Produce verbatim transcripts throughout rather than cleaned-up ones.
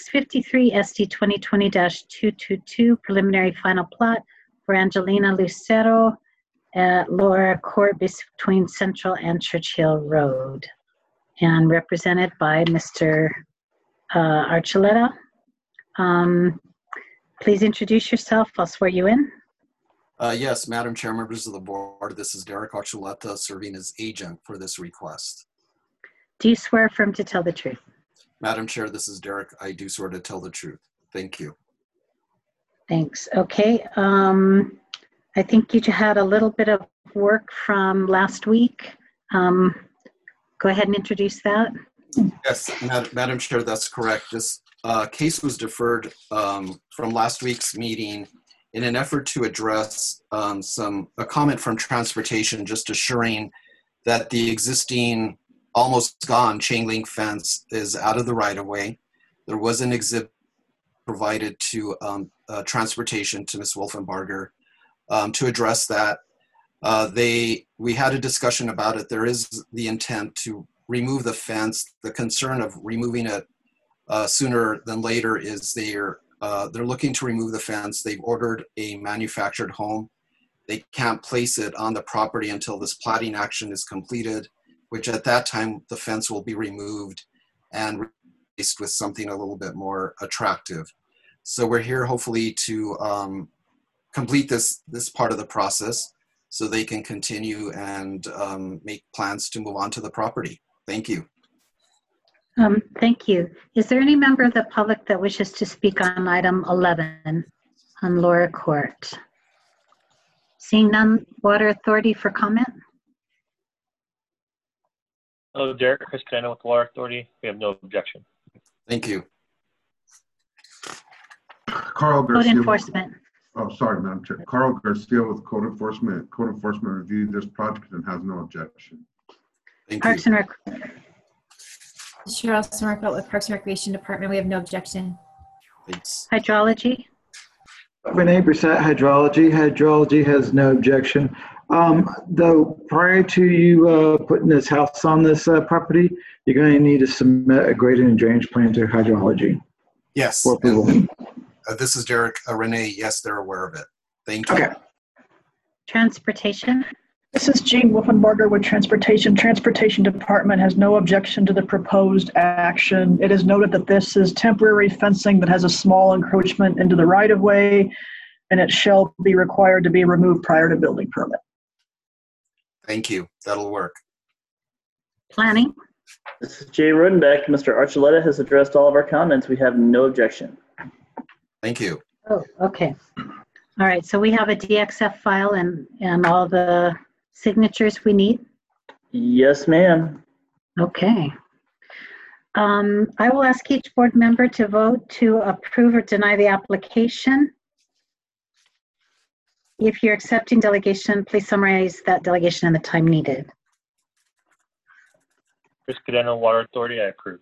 fifty-three S D twenty twenty dash two twenty-two preliminary final plot for Angelina Lucero at Laura Court between Central and Churchill Road, and represented by Mister Uh, Archuleta. Um, please introduce yourself. I'll swear you in. Uh, yes, Madam Chair, members of the board, this is Derek Archuleta serving as agent for this request. Do you swear affirm to tell the truth? Madam Chair, this is Derek. I do swear to tell the truth. Thank you. Thanks. Okay. Um, I think you had a little bit of work from last week. Um, go ahead and introduce that. Yes, Mad Madam Chair, that's correct. This uh, case was deferred um, from last week's meeting in an effort to address um, some a comment from transportation, just assuring that the existing almost gone chain link fence is out of the right of way. There was an exhibit provided to um, uh, transportation to Miz Wolfenbarger um, to address that. Uh, they we had a discussion about it. There is the intent to remove the fence. The concern of removing it uh, sooner than later is they're uh, they're looking to remove the fence. They've ordered a manufactured home. They can't place it on the property until this platting action is completed, which at that time the fence will be removed and replaced with something a little bit more attractive. So we're here hopefully to um, complete this this part of the process so they can continue and um, make plans to move on to the property. Thank you. Um, thank you. Is there any member of the public that wishes to speak on item eleven on Laura Court? Seeing none, Water Authority for comment? Hello, Derek. Chris Cadena with the Water Authority. We have no objection. Thank you. Carl Code Garcia. Enforcement. Oh, sorry, Madam Chair. Carl Garcia with Code Enforcement. Code Enforcement reviewed this project and has no objection. Thank Parks you. and Rec. Cheryl Sommerfeld with Parks and Recreation Department. We have no objection. Thanks. Hydrology. Renee Brissett, Hydrology. Hydrology has no objection. Um, though, prior to you uh, putting this house on this uh, property, you're going to need to submit a grading and drainage plan to Hydrology Yes. for approval. And, uh, this is Derek. Uh, Renee, yes, they're aware of it. Thank you. Okay. Transportation. This is Jean Wolfenbarger with Transportation. Transportation Department has no objection to the proposed action. It is noted that this is temporary fencing that has a small encroachment into the right-of-way, and it shall be required to be removed prior to building permit. Thank you. That'll work. Planning. This is Jay Rodenbeck. Mister Archuleta has addressed all of our comments. We have no objection. Thank you. Oh, okay. All right, so we have a D X F file and, and all the signatures we need? Yes, ma'am. Okay. Um, I will ask each board member to vote to approve or deny the application. If you're accepting delegation, please summarize that delegation and the time needed. Chris Cadena, Water Authority, I approve.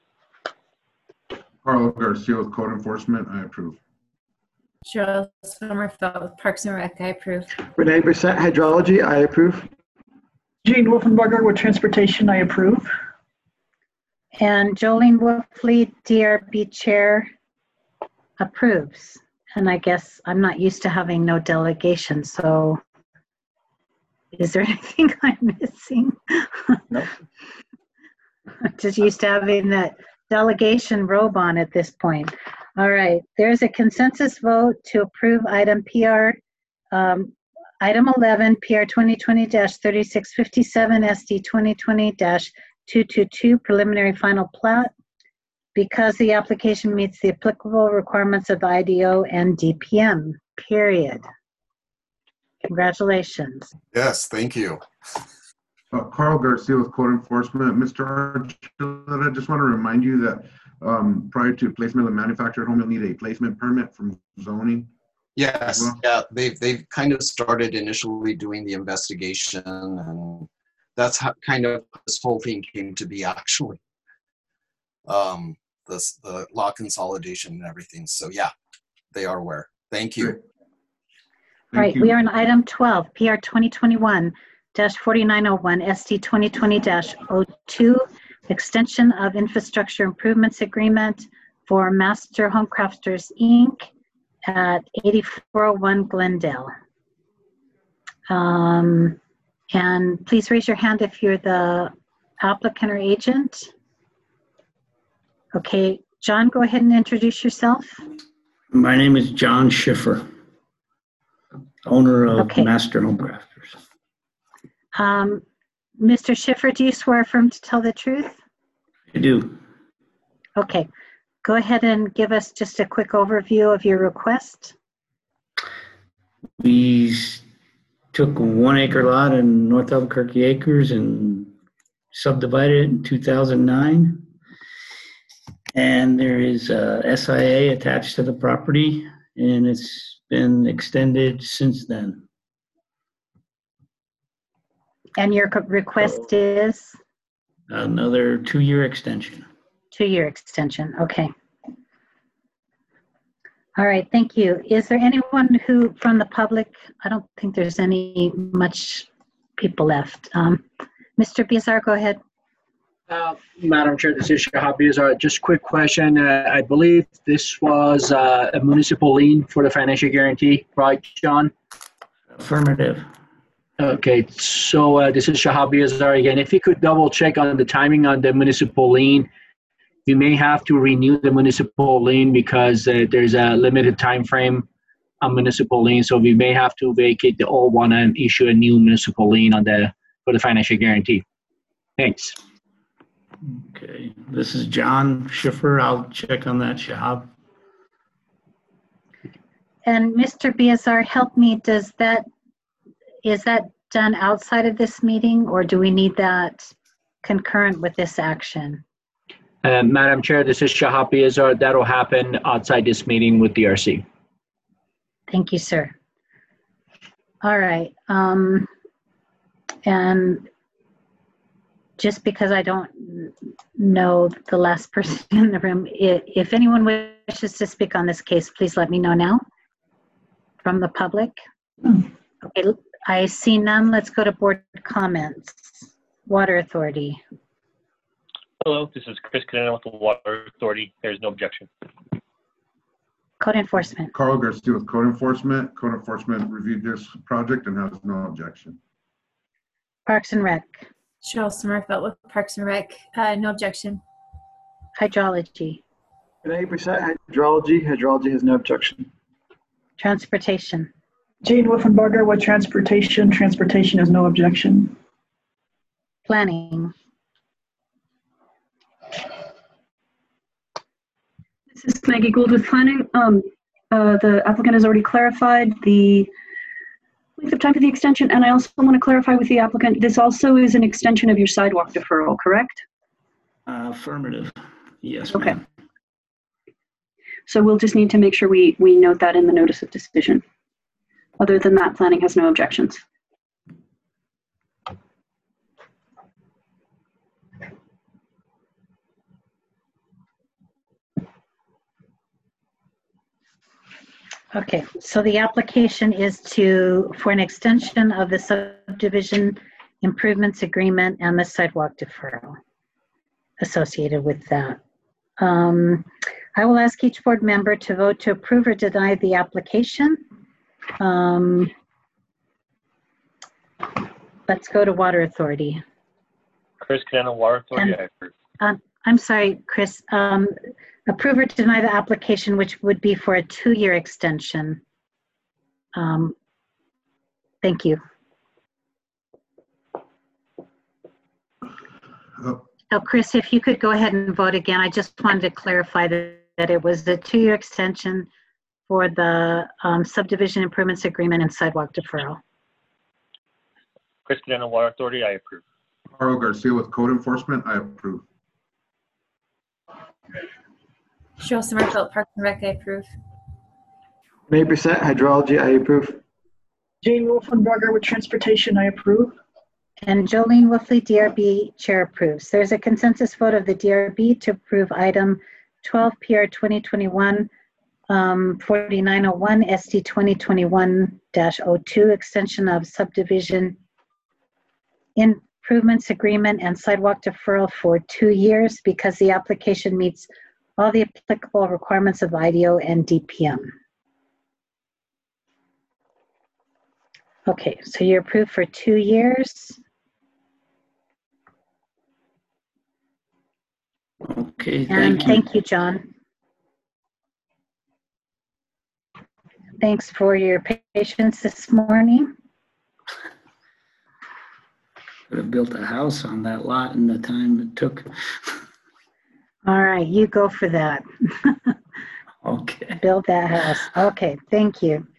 Carl Garcia with Code Enforcement, I approve. Cheryl Sommerfeld with Parks and Rec. I approve. Renee Brissett, Hydrology. I approve. Jean Wolfenbarger with Transportation, I approve. And Jolene Wolfley, D R B Chair, approves. And I guess I'm not used to having no delegation, so is there anything I'm missing? No. I'm just used to having that delegation robe on at this point. All right, there's a consensus vote to approve item P R, um, item eleven, P R twenty twenty dash thirty-six fifty-seven, S D twenty twenty dash two twenty-two, preliminary final plat, because the application meets the applicable requirements of the I D O and D P M, period. Congratulations. Yes, thank you. Uh, Carl Garcia with Code Enforcement. Mister Archuleta, I just want to remind you that um, prior to placement of the manufactured home, you'll need a placement permit from zoning. Yes, Well- yeah, they've, they've kind of started initially doing the investigation, and that's how kind of this whole thing came to be, actually. Um, this, the law consolidation and everything. So yeah, they are aware. Thank you. Great. All right, Thank we you. are on item twelve, P R twenty twenty-one dash forty-nine oh one, S D twenty twenty dash oh two, extension of infrastructure improvements agreement for Master Home Crafters, Incorporated at eighty-four oh one Glendale. Um, and please raise your hand if you're the applicant or agent. Okay, John, go ahead and introduce yourself. My name is John Schiffer, owner of Okay. Master Home Crafters. Um, Mister Schiffer, do you swear affirm to tell the truth? I do. Okay, go ahead and give us just a quick overview of your request. We s- took a one acre lot in North Albuquerque Acres and subdivided it in two thousand nine. And there is a S I A attached to the property, and it's been extended since then. And your co- request is Another two-year extension. two-year extension, okay. All right, thank you. Is there anyone who, from the public, I don't think there's any much people left. Um, Mister Bizarre, go ahead. Uh, Madam Chair, this is Shahab Bizarre. Just quick question. Uh, I believe this was uh, a municipal lien for the financial guarantee, right, John? Affirmative. Okay, so uh, this is Shahab Bizarre again. If you could double check on the timing on the municipal lien, you may have to renew the municipal lien because uh, there's a limited time frame on municipal lien. So we may have to vacate the old one and issue a new municipal lien on the for the financial guarantee. Thanks. Okay, this is John Schiffer. I'll check on that, Shahab. And Mister Bizarre, help me, does that, is that done outside of this meeting, or do we need that concurrent with this action? Uh, Madam Chair, this is Shahab Bizarre. That'll happen outside this meeting with D R C. Thank you, sir. All right. Um, and just because I don't know the last person in the room, if, if anyone wishes to speak on this case, please let me know now from the public. Okay, I see none. Let's go to board comments. Water Authority. Hello, this is Chris Canano with the Water Authority. There's no objection. Code Enforcement. Carl Garcia with Code Enforcement. Code Enforcement reviewed this project and has no objection. Parks and Rec. Cheryl Sommerfeld with Parks and Rec. Uh, no objection. Hydrology. eighty percent hydrology. Hydrology has no objection. Transportation. Jane Wolfenbarger with Transportation. Transportation has no objection. Planning. This is Maggie Gould with Planning. Um, uh, the applicant has already clarified the length of time for the extension, and I also want to clarify with the applicant, this also is an extension of your sidewalk deferral, correct? Uh, affirmative. Yes, Okay. ma'am. So we'll just need to make sure we, we note that in the notice of decision. Other than that, planning has no objections. Okay, so the application is to, for an extension of the subdivision improvements agreement and the sidewalk deferral associated with that. Um, I will ask each board member to vote to approve or deny the application. Um, let's go to Water Authority. Chris Canano, Water Authority. And- I approve. Um, I'm sorry, Chris. Um, approve or deny the application, which would be for a two-year extension. Um, thank you. Uh, Oh, Chris, if you could go ahead and vote again. I just wanted to clarify that, that it was a two-year extension for the um, subdivision improvements agreement and sidewalk deferral. Chris Canano, Water Authority. I approve. Carl Garcia with Code Enforcement. I approve. Cheryl Sommerfeld, Parks and Rec. I approve. eighty percent hydrology. I approve. Jane Wolfenbarger with Transportation. I approve. And Jolene Wolfley, D R B, Chair approves. There's a consensus vote of the D R B to approve item twelve P R twenty twenty-one um, forty-nine oh one S D twenty twenty-one dash oh two extension of subdivision improvements agreement and sidewalk deferral for two years because the application meets all the applicable requirements of I D O and D P M. Okay, so you're approved for two years. Okay, And thank you. thank you, John. Thanks for your patience this morning. Could have built a house on that lot in the time it took. All right, you go for that. Okay. Build that house. Okay, thank you.